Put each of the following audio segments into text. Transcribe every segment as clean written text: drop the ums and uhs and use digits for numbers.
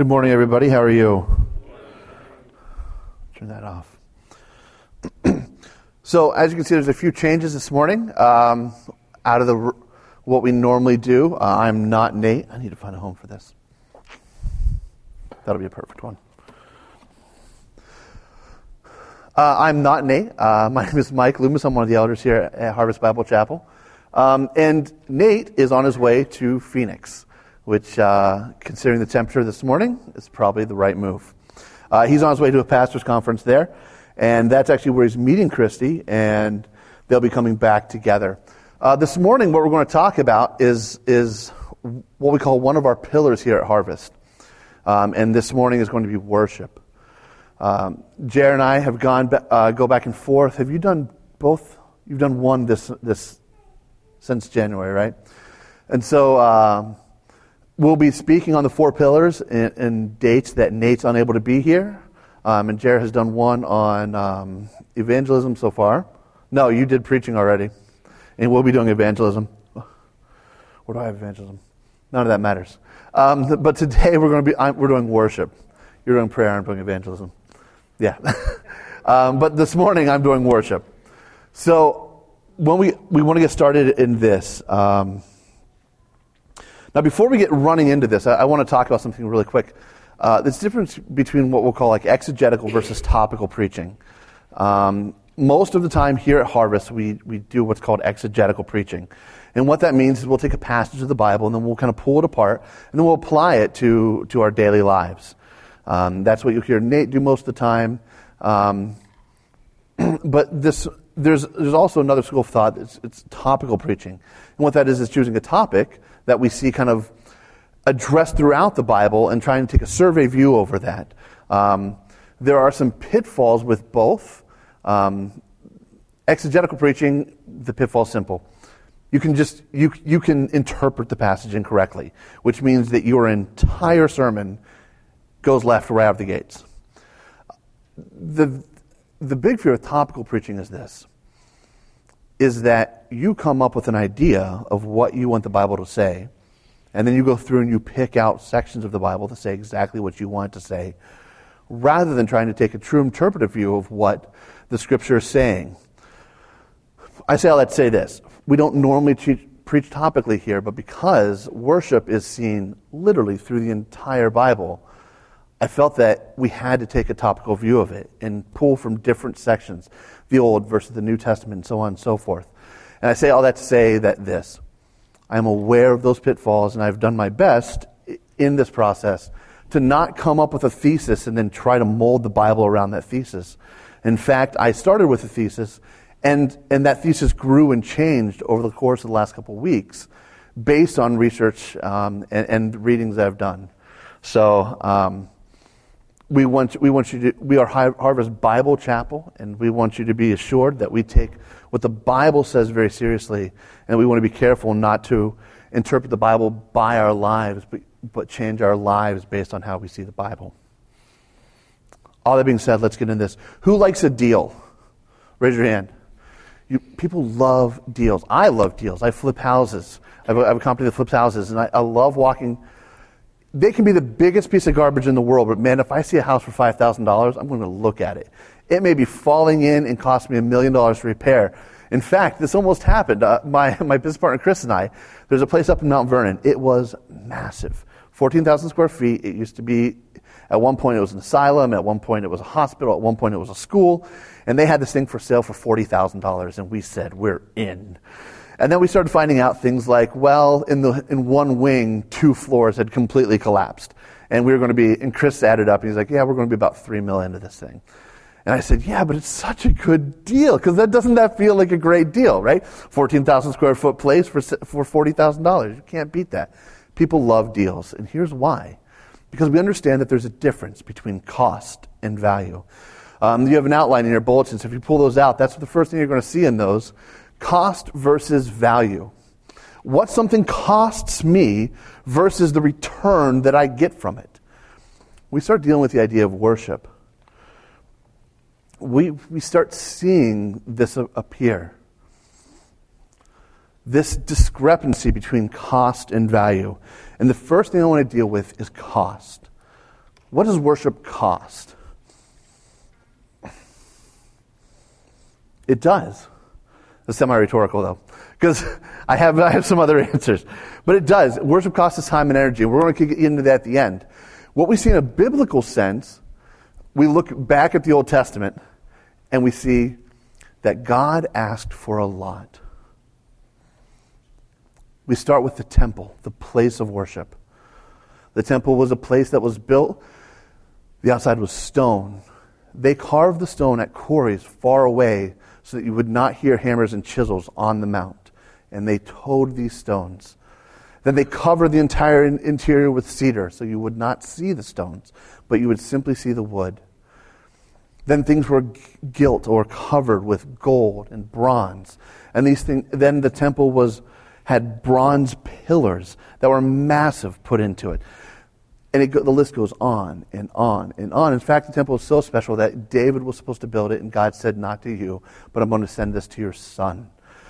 Good morning, everybody. How are you? Turn that off. So, as you can see, there's a few changes this morning out of what we normally do. I'm not Nate. I need to find a home for this. That'll be a perfect one. I'm not Nate. My name is Mike Loomis. I'm one of the elders here at Harvest Bible Chapel. And Nate is on his way to Phoenix, which, considering the temperature this morning, is probably the right move. He's on his way to a pastor's conference there, and that's actually where he's meeting Christy, and they'll be coming back together. This morning, what we're going to talk about is what we call one of our pillars here at Harvest. And this morning is going to be worship. Jer and I have go back and forth. Have you done both? You've done one this since January, right? And so we'll be speaking on the four pillars and dates that Nate's unable to be here. And Jer has done one on evangelism so far. No, you did preaching already. And we'll be doing evangelism. Where do I have evangelism? None of that matters. But today we're doing worship. You're doing prayer, I'm doing evangelism. Yeah. But this morning I'm doing worship. So when we want to get started in this. Now before we get running into this, I want to talk about something really quick. There's a difference between what we'll call like exegetical versus topical preaching. Most of the time here at Harvest we do what's called exegetical preaching. And what that means is we'll take a passage of the Bible and then we'll kind of pull it apart and then we'll apply it to our daily lives. That's what you'll hear Nate do most of the time. But there's also another school of thought. It's topical preaching. And what that is choosing a topic that we see kind of addressed throughout the Bible and trying to take a survey view over that. There are some pitfalls with both. Exegetical preaching, the pitfall is simple. You can interpret the passage incorrectly, which means that your entire sermon goes left right out of the gates. The big fear of topical preaching is that you come up with an idea of what you want the Bible to say, and then you go through and you pick out sections of the Bible to say exactly what you want it to say, rather than trying to take a true interpretive view of what the Scripture is saying. I say all that to say this. We don't normally preach topically here, but because worship is seen literally through the entire Bible, I felt that we had to take a topical view of it and pull from different sections, the Old versus the New Testament, and so on and so forth. And I say all that to say that this. I am aware of those pitfalls, and I've done my best in this process to not come up with a thesis and then try to mold the Bible around that thesis. In fact, I started with a thesis, and that thesis grew and changed over the course of the last couple of weeks based on research and readings that I've done. So we are Harvest Bible Chapel, and we want you to be assured that we take what the Bible says very seriously, and we want to be careful not to interpret the Bible by our lives, but change our lives based on how we see the Bible. All that being said, let's get into this. Who likes a deal? Raise your hand. People love deals. I love deals. I flip houses. I have a company that flips houses, and I love walking. They can be the biggest piece of garbage in the world, but man, if I see a house for $5,000, I'm going to look at it. It may be falling in and cost me $1 million to repair. In fact, this almost happened. My business partner Chris and I, there's a place up in Mount Vernon. It was massive. 14,000 square feet. It used to be, at one point it was an asylum, at one point it was a hospital, at one point it was a school, and they had this thing for sale for $40,000, and we said, we're in. And then we started finding out things like, well, in one wing, 2 floors had completely collapsed. And we were going to be, and Chris added up, and he's like, yeah, we're going to be about $3 million into this thing. And I said, yeah, but it's such a good deal, because doesn't that feel like a great deal, right? 14,000 square foot place for $40,000. You can't beat that. People love deals, and here's why. Because we understand that there's a difference between cost and value. You have an outline in your bulletins. If you pull those out, that's the first thing you're going to see in those. Cost versus value. What something costs me versus the return that I get from it. We start dealing with the idea of worship. We start seeing this appear. This discrepancy between cost and value. And the first thing I want to deal with is cost. What does worship cost? It does. It's semi-rhetorical, though, because I have some other answers. But it does. Worship costs us time and energy. We're going to get into that at the end. What we see in a biblical sense, we look back at the Old Testament, and we see that God asked for a lot. We start with the temple, the place of worship. The temple was a place that was built. The outside was stone. They carved the stone at quarries far away so that you would not hear hammers and chisels on the mount. And they towed these stones. Then they covered the entire interior with cedar so you would not see the stones, but you would simply see the wood. Then things were gilt or covered with gold and bronze. And these things, then the temple had bronze pillars that were massive put into it. And the list goes on and on and on. In fact, the temple was so special that David was supposed to build it, and God said, not to you, but I'm going to send this to your son.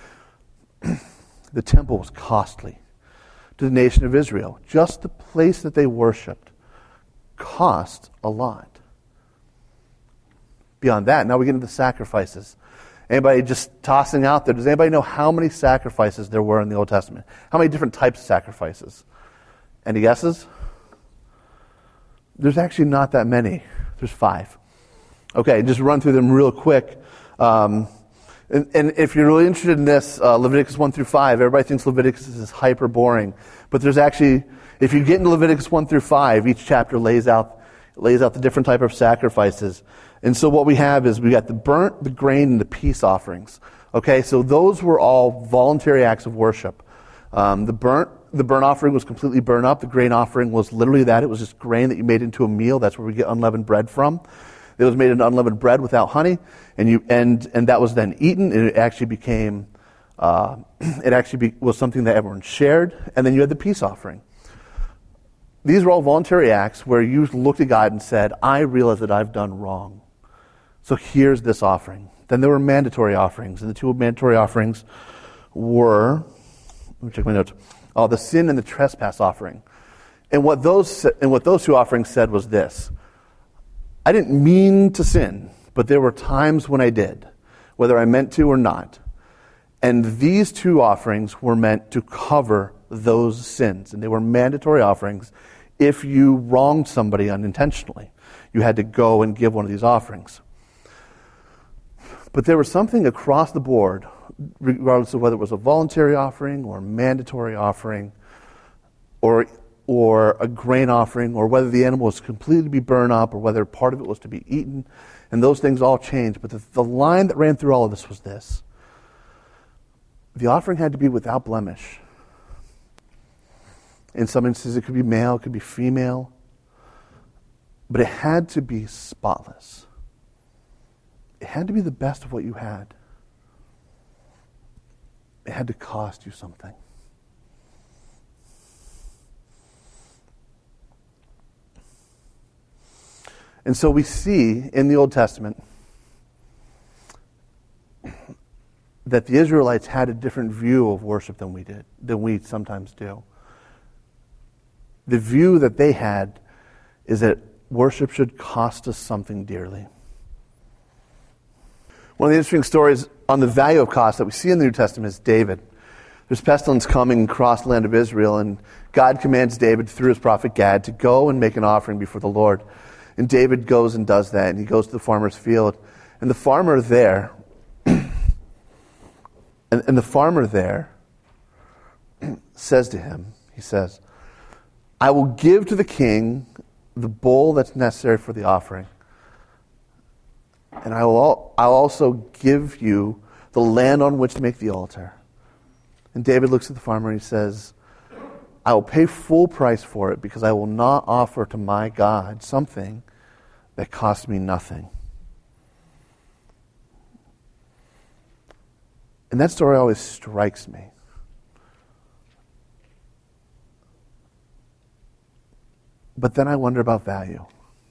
The temple was costly to the nation of Israel. Just the place that they worshipped cost a lot. Beyond that, now we get into the sacrifices. Anybody just tossing out there, does anybody know how many sacrifices there were in the Old Testament? How many different types of sacrifices? Any guesses? There's actually not that many. There's 5. Okay, just run through them real quick. And if you're really interested in this, Leviticus 1 through 5, everybody thinks Leviticus is hyper boring. But there's actually, if you get into Leviticus 1 through 5, each chapter lays out the different type of sacrifices. And so what we have is we got the burnt, the grain, and the peace offerings. Okay, so those were all voluntary acts of worship. The burnt offering was completely burned up. The grain offering was literally that. It was just grain that you made into a meal. That's where we get unleavened bread from. It was made into unleavened bread without honey, and that was then eaten. And it actually became, was something that everyone shared. And then you had the peace offering. These were all voluntary acts where you looked at God and said, I realize that I've done wrong. So here's this offering. Then there were mandatory offerings, and the 2 mandatory offerings were, let me check my notes. The sin and the trespass offering. And what those 2 offerings said was this: I didn't mean to sin, but there were times when I did, whether I meant to or not. And these 2 offerings were meant to cover those sins, and they were mandatory offerings. If you wronged somebody unintentionally, you had to go and give one of these offerings. But there was something across the board, regardless of whether it was a voluntary offering or a mandatory offering or a grain offering, or whether the animal was completely to be burned up or whether part of it was to be eaten. And those things all changed. But the line that ran through all of this was this: the offering had to be without blemish. In some instances it could be male, it could be female, but it had to be spotless. It had to be the best of what you had. It had to cost you something. And so we see in the Old Testament that the Israelites had a different view of worship than we sometimes do. The view that they had is that worship should cost us something dearly. One of the interesting stories on the value of cost that we see in the New Testament is David. There's pestilence coming across the land of Israel, and God commands David through his prophet Gad to go and make an offering before the Lord. And David goes and does that, and he goes to the farmer's field. And the farmer there, and the farmer there says to him, he says, I will give to the king the bull that's necessary for the offering. And I'll also give you the land on which to make the altar. And David looks at the farmer and he says, I will pay full price for it because I will not offer to my God something that costs me nothing. And that story always strikes me. But then I wonder about value.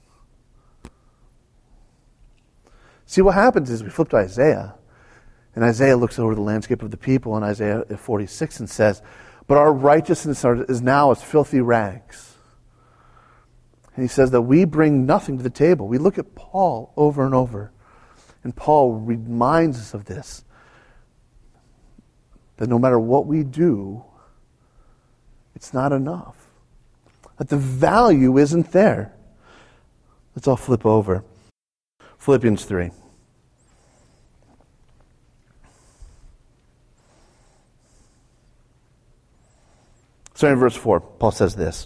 See, what happens is we flip to Isaiah, and Isaiah looks over the landscape of the people in Isaiah 46 and says, but our righteousness is now as filthy rags. And he says that we bring nothing to the table. We look at Paul over and over, and Paul reminds us of this, that no matter what we do, it's not enough. That the value isn't there. Let's all flip over. Philippians 3. Starting in verse 4, Paul says this.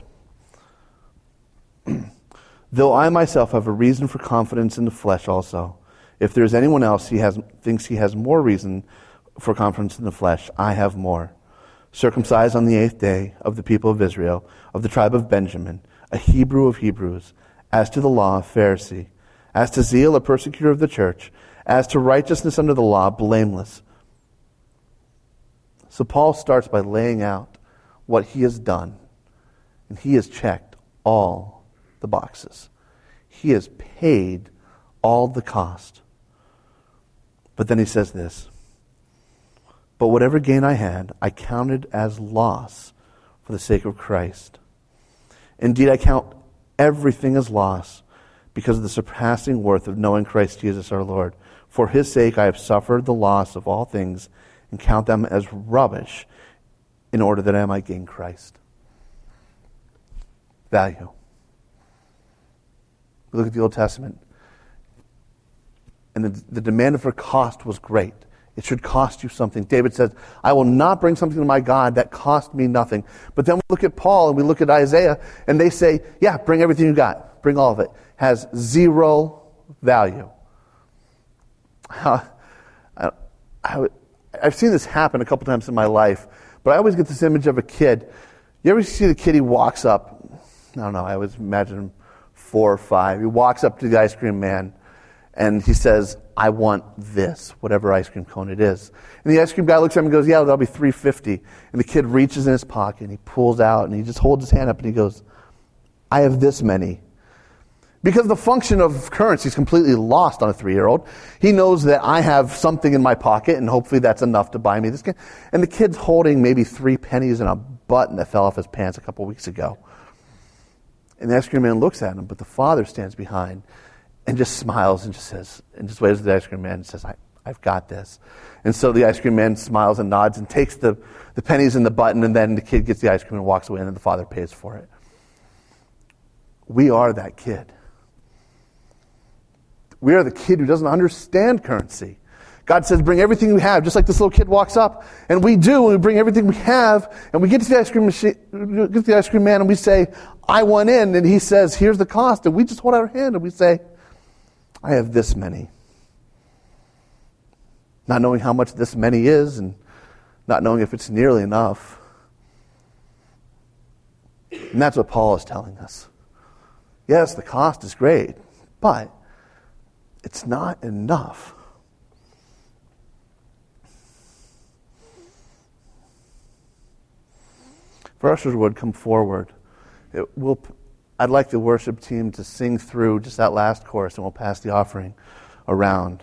Though I myself have a reason for confidence in the flesh also, if there is anyone else thinks he has more reason for confidence in the flesh, I have more. Circumcised on the 8th day, of the people of Israel, of the tribe of Benjamin, a Hebrew of Hebrews, as to the law, a Pharisee, as to zeal, a persecutor of the church, as to righteousness under the law, blameless. So Paul starts by laying out what he has done, and he has checked all the boxes. He has paid all the cost. But then he says this, but whatever gain I had, I counted as loss for the sake of Christ. Indeed, I count everything as loss because of the surpassing worth of knowing Christ Jesus our Lord. For his sake I have suffered the loss of all things and count them as rubbish in order that I might gain Christ. Value. We look at the Old Testament, and the demand for cost was great. It should cost you something. David says, I will not bring something to my God that cost me nothing. But then we look at Paul and we look at Isaiah, and they say, yeah, bring everything you got. Bring all of it. Has zero value. I've seen this happen a couple times in my life, but I always get this image of a kid. You ever see the kid, he walks up, I don't know, I always imagine him 4 or 5. He walks up to the ice cream man, and he says, I want this, whatever ice cream cone it is. And the ice cream guy looks at him and goes, yeah, that'll be $3.50. And the kid reaches in his pocket, and he pulls out, and he just holds his hand up, and he goes, I have this many. Because the function of currency is completely lost on a 3-year-old. He knows that I have something in my pocket, and hopefully that's enough to buy me this. And the kid's holding maybe 3 pennies and a button that fell off his pants a couple weeks ago. And the ice cream man looks at him, but the father stands behind and just smiles and just says, and just waves at the ice cream man and says, I've got this. And so the ice cream man smiles and nods and takes the pennies and the button, and then the kid gets the ice cream and walks away, and then the father pays for it. We are that kid. We are the kid who doesn't understand currency. God says, bring everything you have, just like this little kid walks up. And we do, and we bring everything we have, and we get to the ice cream machine, get to the ice cream man, and we say, I want in. And he says, here's the cost. And we just hold out our hand, and we say, I have this many. Not knowing how much this many is, and not knowing if it's nearly enough. And that's what Paul is telling us. Yes, the cost is great, but it's not enough. If ushers would come forward, I'd like the worship team to sing through just that last chorus, and we'll pass the offering around.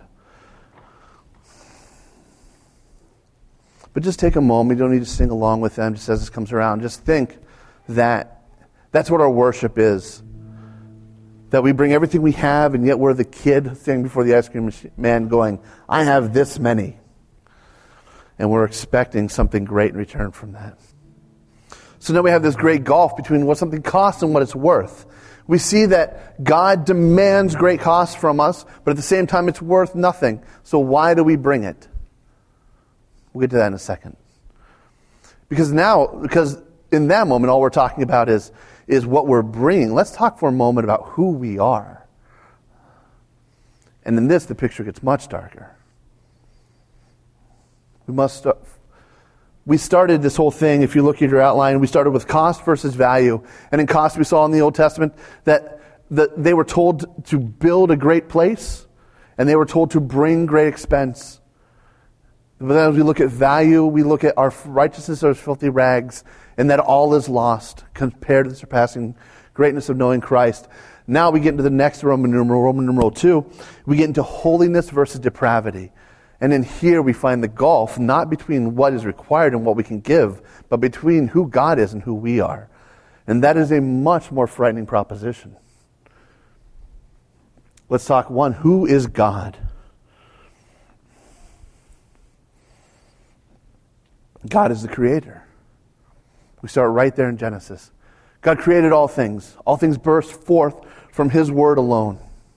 But just take a moment. You don't need to sing along with them just as this comes around. Just think that that's what our worship is. That we bring everything we have, and yet we're the kid standing before the ice cream man going, I have this many. And we're expecting something great in return from that. So now we have this great gulf between what something costs and what it's worth. We see that God demands great costs from us, but at the same time it's worth nothing. So why do we bring it? We'll get to that in a second. Because in that moment, all we're talking about is what we're bringing. Let's talk for a moment about who we are. And in this, the picture gets much darker. We started this whole thing, if you look at your outline, we started with cost versus value. And in cost, we saw in the Old Testament that they were told to build a great place, and they were told to bring great expense. But then as we look at value, we look at our righteousness as filthy rags, and that all is lost compared to the surpassing greatness of knowing Christ. Now we get into the next Roman numeral 2. We get into holiness versus depravity. And in here we find the gulf, not between what is required and what we can give, but between who God is and who we are. And that is a much more frightening proposition. Let's talk one. Who is God? God is the creator. We start right there in Genesis. God created all things. All things burst forth from His word alone.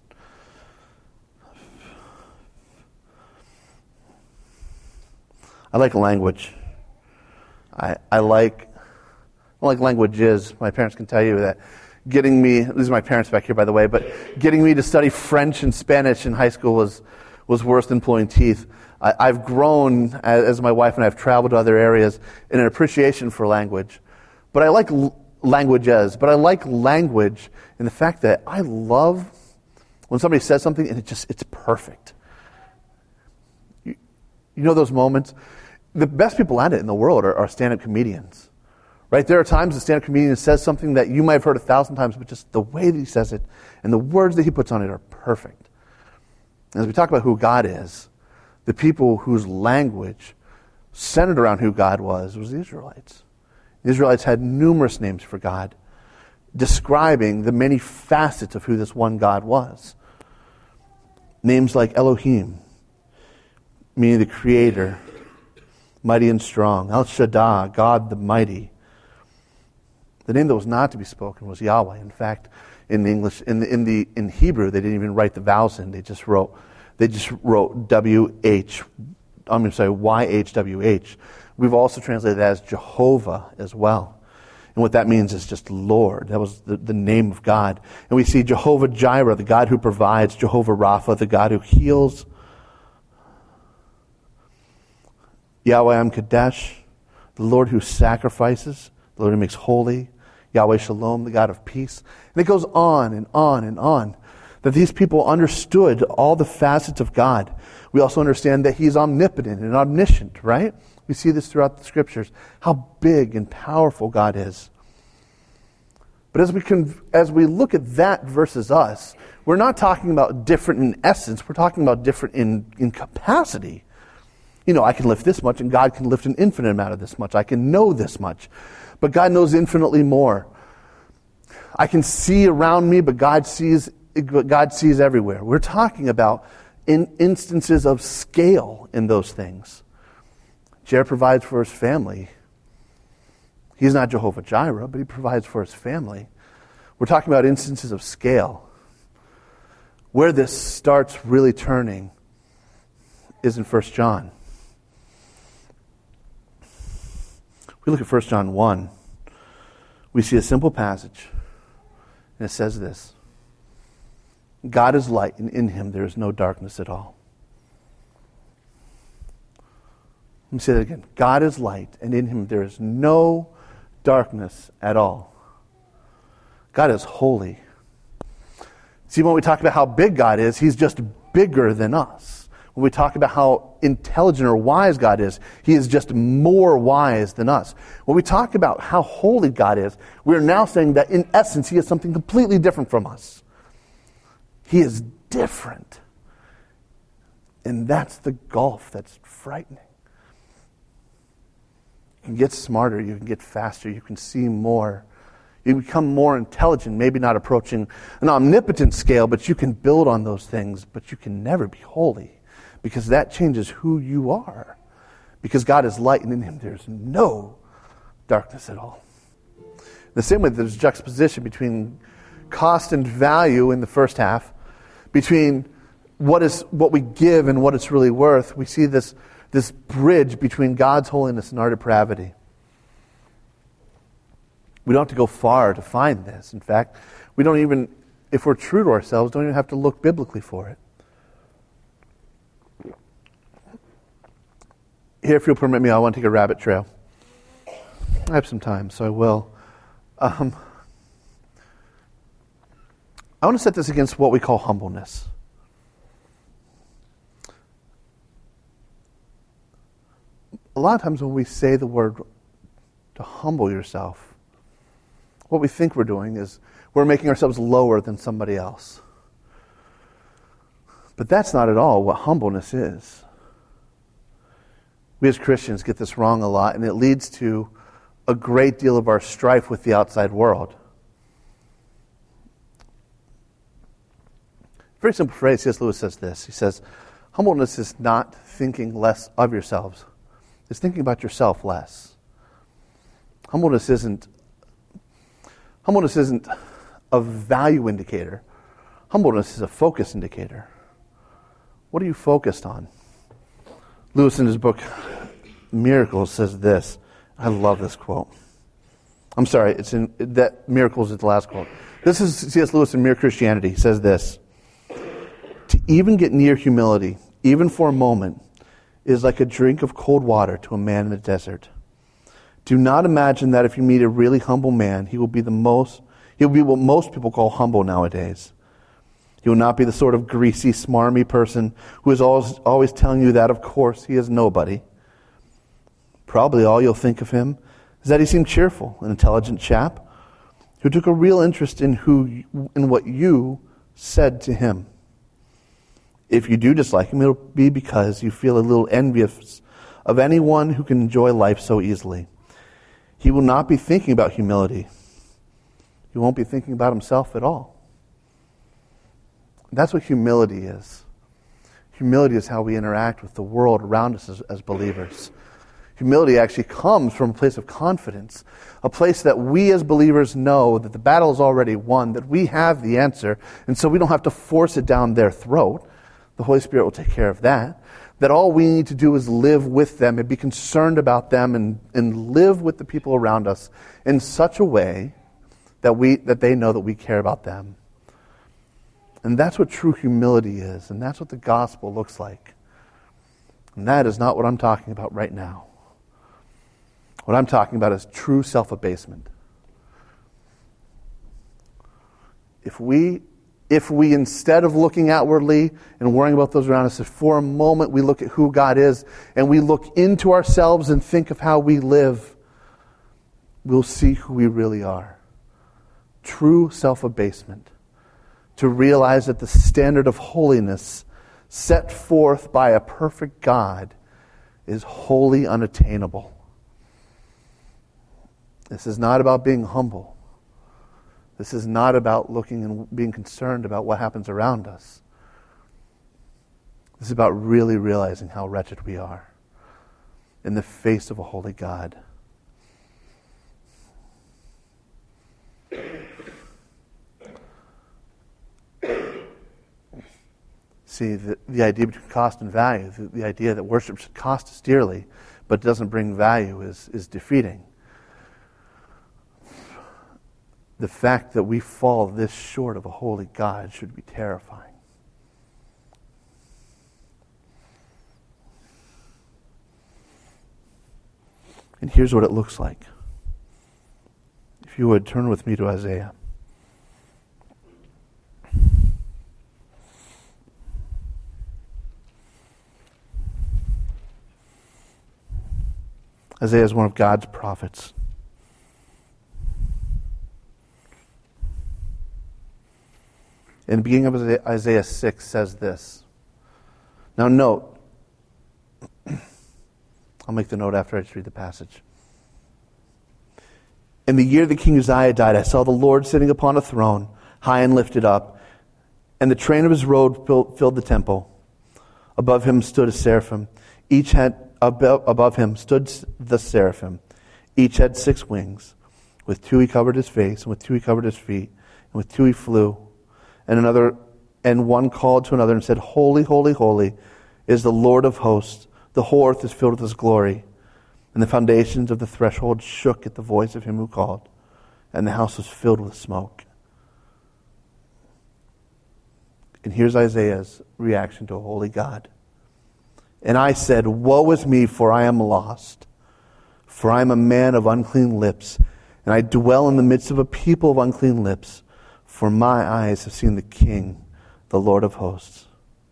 I like language. I like languages. My parents can tell you that getting me, these are my parents back here by the way, but getting me to study French and Spanish in high school was worse than pulling teeth. I've grown, as my wife and I have traveled to other areas, in an appreciation for language. But I like languages. But I like language in the fact that I love when somebody says something and it's perfect. You know those moments? The best people at it in the world are stand-up comedians. Right? There are times a stand-up comedian says something that you might have heard 1,000 times, but just the way that he says it and the words that he puts on it are perfect. And as we talk about who God is, the people whose language centered around who God was the Israelites. The Israelites had numerous names for God, describing the many facets of who this one God was. Names like Elohim, meaning the Creator, mighty and strong. El Shaddai, God the mighty. The name that was not to be spoken was Yahweh. In fact, in English, in Hebrew, they didn't even write the vowels in. They just wrote YHWH. We've also translated that as Jehovah as well. And what that means is just Lord. That was the name of God. And we see Jehovah Jireh, the God who provides, Jehovah Rapha, the God who heals, Yahweh Kadesh, the Lord who sacrifices, the Lord who makes holy, Yahweh Shalom, the God of peace. And it goes on and on and on. That these people understood all the facets of God. We also understand that He's omnipotent and omniscient, right? We see this throughout the Scriptures, how big and powerful God is. But as we look at that versus us, we're not talking about different in essence, we're talking about different in capacity. You know, I can lift this much and God can lift an infinite amount of this much. I can know this much. But God knows infinitely more. I can see around me, but God sees everywhere. We're talking about instances of scale in those things. Jared provides for his family. He's not Jehovah Jireh, but he provides for his family. We're talking about instances of scale. Where this starts really turning is in 1 John. We look at 1 John 1. We see a simple passage. And it says this. God is light, and in Him there is no darkness at all. Let me say that again. God is light, and in Him there is no darkness at all. God is holy. See, when we talk about how big God is, He's just bigger than us. When we talk about how intelligent or wise God is, He is just more wise than us. When we talk about how holy God is, we are now saying that in essence He is something completely different from us. He is different. And that's the gulf that's frightening. You can get smarter, you can get faster, you can see more. You become more intelligent, maybe not approaching an omnipotent scale, but you can build on those things, but you can never be holy. Because that changes who you are. Because God is light and in Him there's no darkness at all. The same way there's juxtaposition between cost and value in the first half, between what we give and what it's really worth. We see this bridge between God's holiness and our depravity. We don't have to go far to find this. In fact, we don't even, if we're true to ourselves, don't even have to look biblically for it. Here, if you'll permit me, I want to take a rabbit trail. I have some time, so I will. I want to set this against what we call humbleness. A lot of times when we say the word to humble yourself, what we think we're doing is we're making ourselves lower than somebody else. But that's not at all what humbleness is. We as Christians get this wrong a lot, and it leads to a great deal of our strife with the outside world. Very simple phrase. C.S. Lewis says this. He says, humbleness is not thinking less of yourselves. It's thinking about yourself less. Humbleness isn't a value indicator. Humbleness is a focus indicator. What are you focused on? Lewis in his book, Miracles, says this. I love this quote. I'm sorry, it's in that Miracles is the last quote. This is C.S. Lewis in Mere Christianity. He says this. To even get near humility, even for a moment, is like a drink of cold water to a man in the desert. Do not imagine that if you meet a really humble man, he will be what most people call humble nowadays. He will not be the sort of greasy, smarmy person who is always telling you that, of course, he is nobody. Probably all you'll think of him is that he seemed cheerful, an intelligent chap who took a real interest in what you said to him. If you do dislike him, it'll be because you feel a little envious of anyone who can enjoy life so easily. He will not be thinking about humility. He won't be thinking about himself at all. That's what humility is. Humility is how we interact with the world around us as believers. Humility actually comes from a place of confidence, a place that we as believers know that the battle is already won, that we have the answer, and so we don't have to force it down their throat. The Holy Spirit will take care of that. That all we need to do is live with them and be concerned about them and live with the people around us in such a way that they know that we care about them. And that's what true humility is, and that's what the gospel looks like. And that is not what I'm talking about right now. What I'm talking about is true self-abasement. If we instead of looking outwardly and worrying about those around us, if for a moment we look at who God is and we look into ourselves and think of how we live, we'll see who we really are. True self-abasement. To realize that the standard of holiness set forth by a perfect God is wholly unattainable. This is not about being humble. This is not about looking and being concerned about what happens around us. This is about really realizing how wretched we are in the face of a holy God. See, the idea between cost and value, the idea that worship should cost us dearly, but doesn't bring value is defeating. The fact that we fall this short of a holy God should be terrifying. And here's what it looks like. If you would, turn with me to Isaiah. Isaiah is one of God's prophets. In the beginning of Isaiah 6 says this. Now note, I'll make the note after I just read the passage. In the year that King Uzziah died, I saw the Lord sitting upon a throne, high and lifted up, and the train of his robe filled the temple. Above him stood a seraphim. Above him stood the seraphim. Each had 6 wings. With 2 he covered his face, and with 2 he covered his feet, and with 2 he flew. And one called to another and said, Holy, holy, holy is the Lord of hosts. The whole earth is filled with his glory. And the foundations of the threshold shook at the voice of him who called, and the house was filled with smoke. And here's Isaiah's reaction to a holy God. And I said, Woe is me, for I am lost. For I am a man of unclean lips, and I dwell in the midst of a people of unclean lips. For my eyes have seen the King, the Lord of hosts.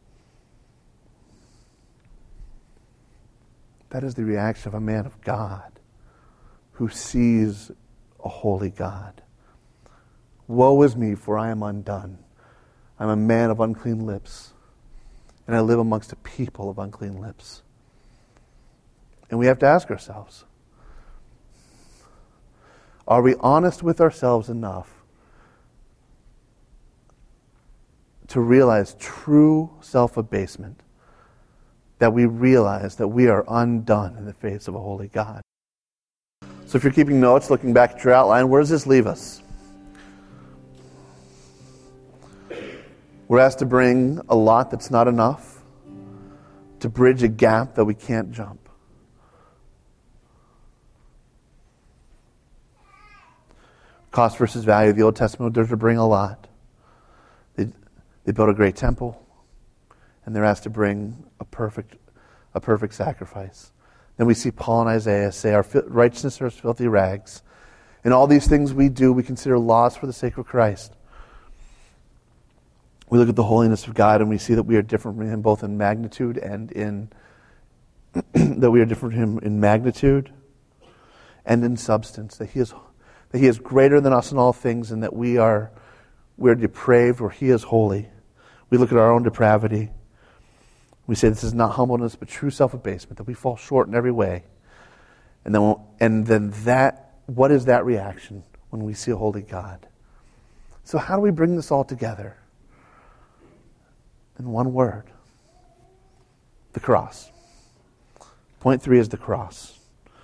That is the reaction of a man of God who sees a holy God. Woe is me, for I am undone. I'm a man of unclean lips, and I live amongst a people of unclean lips. And we have to ask ourselves, are we honest with ourselves enough to realize true self-abasement, that we realize that we are undone in the face of a holy God. So if you're keeping notes, looking back at your outline, where does this leave us? We're asked to bring a lot that's not enough, to bridge a gap that we can't jump. Cost versus value. The Old Testament, they're to bring a lot. They built a great temple, and they're asked to bring a perfect sacrifice. Then we see Paul and Isaiah say, our righteousness are as filthy rags. In all these things we do, we consider loss for the sake of Christ. We look at the holiness of God, and we see that we are different from Him both in magnitude and in that we are different from Him in magnitude and in substance. That He is greater than us in all things, and that we're depraved, where He is holy. We look at our own depravity. We say this is not humbleness, but true self-abasement, that we fall short in every way. And then what is that reaction when we see a holy God? So how do we bring this all together? In one word: the cross. Point 3 is the cross.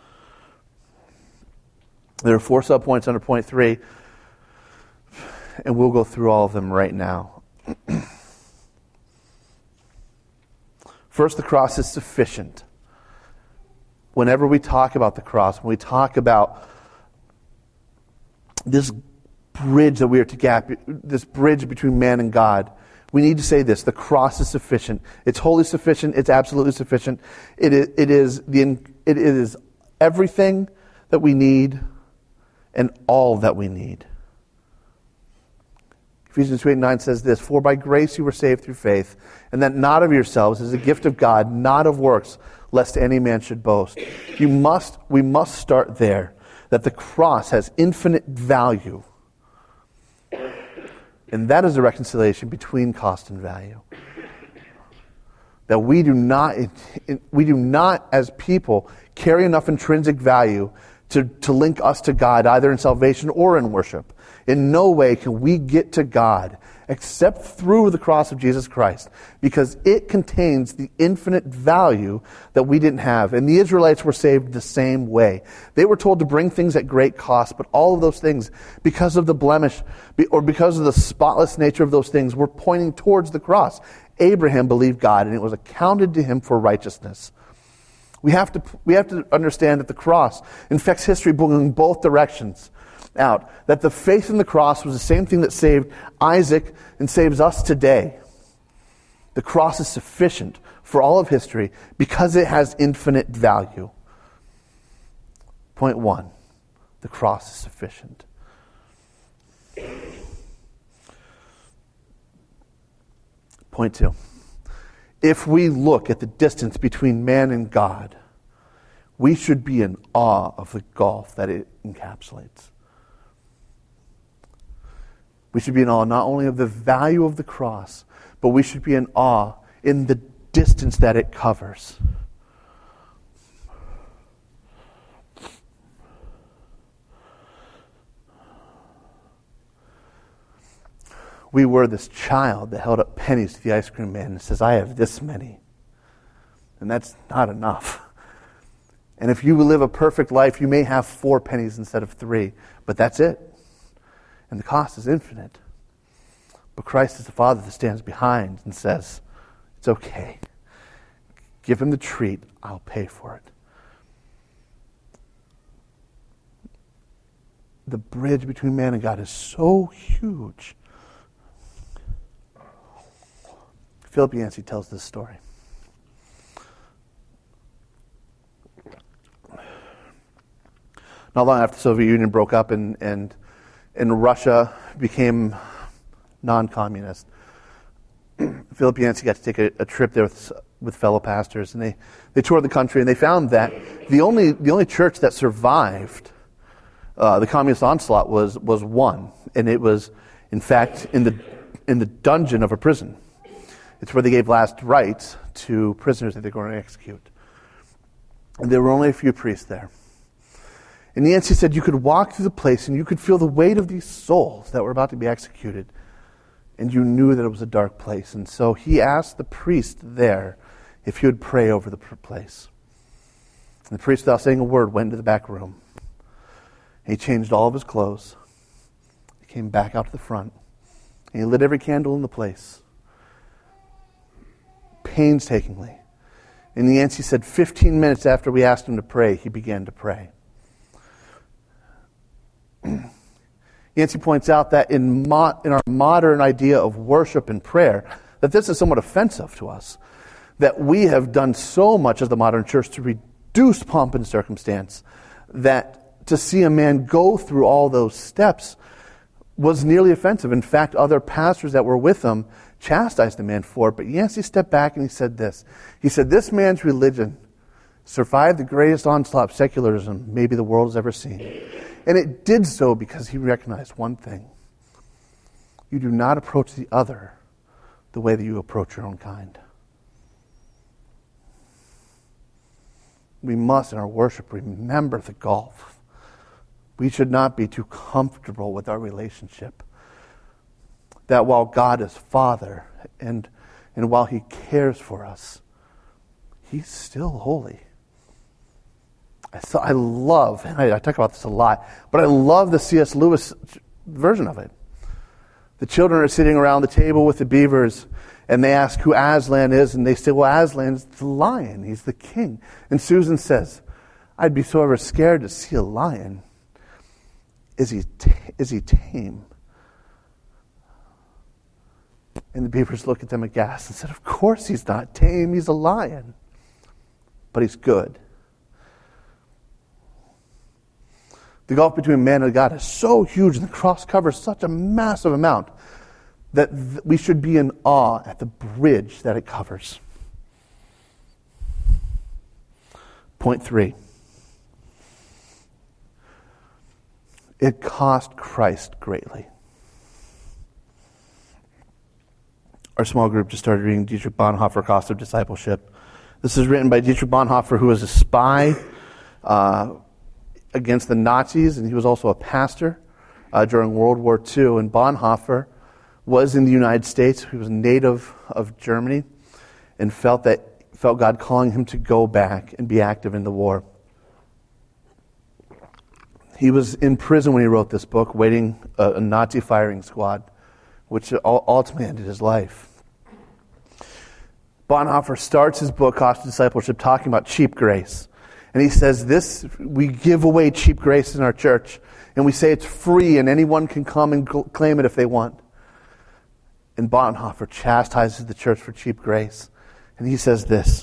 There are 4 subpoints under point 3, and we'll go through all of them right now. First, the cross is sufficient. Whenever we talk about the cross, when we talk about this bridge that we are to gap, this bridge between man and God, we need to say this: the cross is sufficient. It's wholly sufficient. It's absolutely sufficient. It is everything that we need and all that we need. Ephesians 2:8-9 says this: for by grace you were saved through faith, and that not of yourselves, is a gift of God, not of works, lest any man should boast. We must start there, that the cross has infinite value. And that is the reconciliation between cost and value. That we do not as people carry enough intrinsic value to link us to God, either in salvation or in worship. In no way can we get to God except through the cross of Jesus Christ, because it contains the infinite value that we didn't have. And the Israelites were saved the same way. They were told to bring things at great cost, but all of those things, because of the blemish or because of the spotless nature of those things, were pointing towards the cross. Abraham believed God, and it was accounted to him for righteousness. We have to understand that the cross infects history in both directions out. That the faith in the cross was the same thing that saved Isaac and saves us today. The cross is sufficient for all of history because it has infinite value. Point 1, the cross is sufficient. Point 2, if we look at the distance between man and God, we should be in awe of the gulf that it encapsulates. We should be in awe not only of the value of the cross, but we should be in awe in the distance that it covers. We were this child that held up pennies to the ice cream man and says, I have this many. And that's not enough. And if you live a perfect life, you may have 4 pennies instead of 3, but that's it. And the cost is infinite. But Christ is the Father that stands behind and says, it's okay. Give him the treat. I'll pay for it. The bridge between man and God is so huge. Philip Yancey tells this story. Not long after the Soviet Union broke up and Russia became non-communist, Philip Yancey got to take a trip there with fellow pastors, and they toured the country, and they found that the only church that survived the communist onslaught was one, and it was, in fact, in the dungeon of a prison. It's where they gave last rites to prisoners that they're going to execute. And there were only a few priests there. And Yancey said you could walk through the place and you could feel the weight of these souls that were about to be executed. and you knew that it was a dark place. And so he asked the priest there if he would pray over the place. And the priest, without saying a word, went into the back room. He changed all of his clothes. He came back out to the front. And he lit every candle in the place, painstakingly. In the end, he said 15 minutes after we asked him to pray, he began to pray. Yancey points out that in our modern idea of worship and prayer, that this is somewhat offensive to us. That we have done so much as the modern church to reduce pomp and circumstance, that to see a man go through all those steps was nearly offensive. In fact, other pastors that were with him chastised the man for it. But Yancey stepped back and he said this. He said, this man's religion survived the greatest onslaught of secularism maybe the world has ever seen. And it did so because he recognized one thing. You do not approach the other the way that you approach your own kind. We must, in our worship, remember the gulf. We should not be too comfortable with our relationship. That while God is Father and while He cares for us, He's still holy. I love, and I talk about this a lot, but I love the C.S. Lewis version of it. The children are sitting around the table with the beavers, and they ask who Aslan is, and they say, well, Aslan is the lion. He's the king. And Susan says, I'd be so ever scared to see a lion. Is he tame? And the beavers look at them aghast and said, of course he's not tame. He's a lion. But he's good. The gulf between man and God is so huge, and the cross covers such a massive amount that we should be in awe at the bridge that it covers. Point 3. It cost Christ greatly. Our small group just started reading Dietrich Bonhoeffer, Cost of Discipleship. This is written by Dietrich Bonhoeffer, who was a spy against the Nazis, and he was also a pastor during World War II. And Bonhoeffer was in the United States. He was a native of Germany and felt God calling him to go back and be active in the war. He was in prison when he wrote this book, waiting a Nazi firing squad, which ultimately ended his life. Bonhoeffer starts his book, Cost of Discipleship, talking about cheap grace. And he says this, we give away cheap grace in our church, and we say it's free and anyone can come and claim it if they want. And Bonhoeffer chastises the church for cheap grace. And he says this,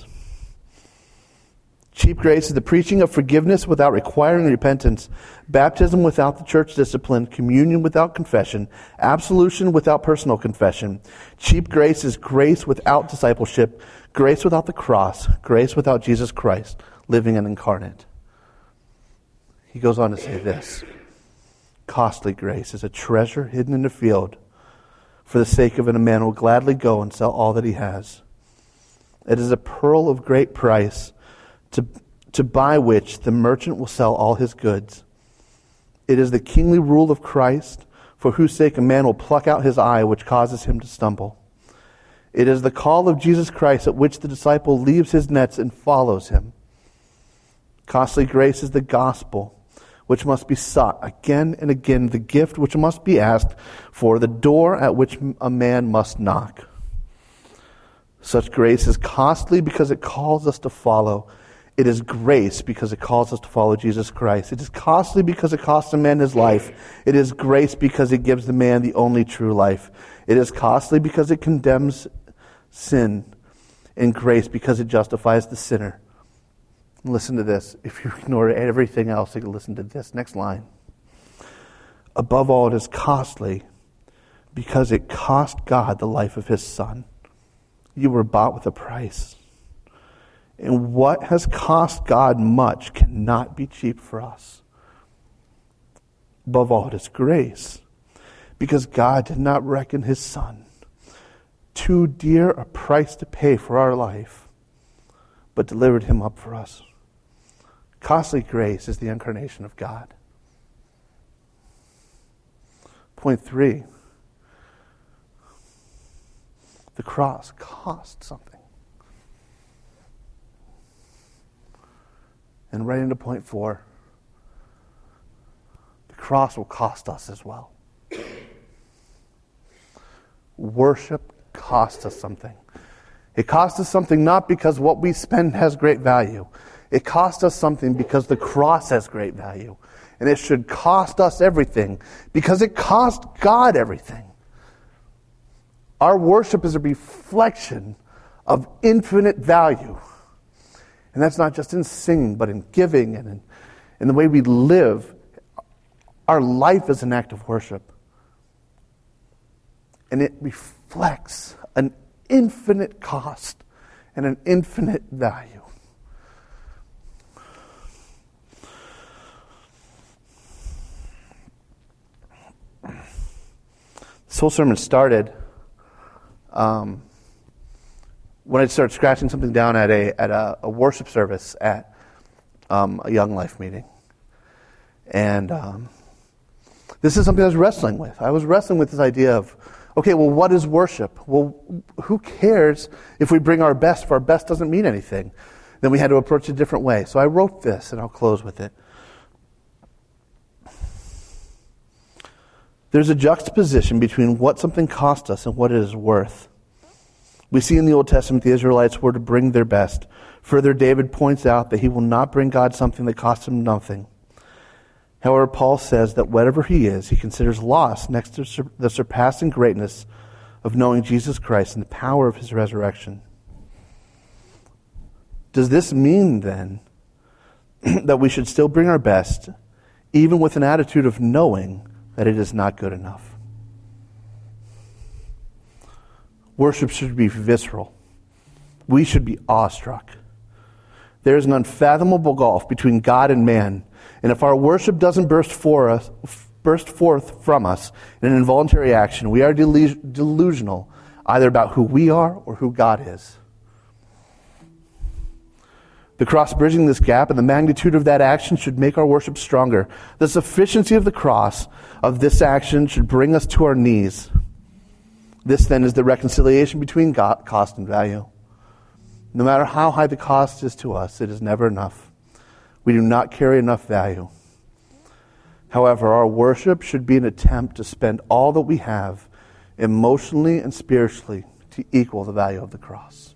cheap grace is the preaching of forgiveness without requiring repentance, baptism without the church discipline, communion without confession, absolution without personal confession. Cheap grace is grace without discipleship, grace without the cross, grace without Jesus Christ, living and incarnate. He goes on to say this, costly grace is a treasure hidden in a field. For the sake of it, a man will gladly go and sell all that he has. It is a pearl of great price, to buy which the merchant will sell all his goods. It is the kingly rule of Christ, for whose sake a man will pluck out his eye, which causes him to stumble. It is the call of Jesus Christ, at which the disciple leaves his nets and follows him. Costly grace is the gospel, which must be sought again and again, the gift which must be asked for, the door at which a man must knock. Such grace is costly because it calls us to follow. It is grace because it calls us to follow Jesus Christ. It is costly because it costs a man his life. It is grace because it gives the man the only true life. It is costly because it condemns sin, and grace because it justifies the sinner. Listen to this. If you ignore everything else, you can listen to this. Next line. Above all, it is costly because it cost God the life of His Son. You were bought with a price. And what has cost God much cannot be cheap for us. Above all, it is grace, because God did not reckon His Son too dear a price to pay for our life, but delivered Him up for us. Costly grace is the incarnation of God. Point 3. The cross cost something. And right into point 4, the cross will cost us as well. Worship costs us something. It costs us something not because what we spend has great value. It costs us something because the cross has great value. And it should cost us everything because it cost God everything. Our worship is a reflection of infinite value. And that's not just in singing, but in giving and in the way we live. Our life is an act of worship. And it reflects an infinite cost and an infinite value. This whole sermon started when I started scratching something down at a worship service at a Young Life meeting. And this is something I was wrestling with. I was wrestling with this idea of, okay, well, what is worship? Well, who cares if we bring our best if our best doesn't mean anything? Then we had to approach it a different way. So I wrote this, and I'll close with it. There's a juxtaposition between what something cost us and what it is worth. We see in the Old Testament the Israelites were to bring their best. Further, David points out that he will not bring God something that costs him nothing. However, Paul says that whatever he is, he considers loss next to the surpassing greatness of knowing Jesus Christ and the power of his resurrection. Does this mean, then, that we should still bring our best, even with an attitude of knowing that it is not good enough? Worship should be visceral. We should be awestruck. There is an unfathomable gulf between God and man, and if our worship doesn't burst forth from us in an involuntary action, we are delusional either about who we are or who God is. The cross bridging this gap and the magnitude of that action should make our worship stronger. The sufficiency of the cross of this action should bring us to our knees. This then is the reconciliation between God, cost and value. No matter how high the cost is to us, it is never enough. We do not carry enough value. However, our worship should be an attempt to spend all that we have emotionally and spiritually to equal the value of the cross.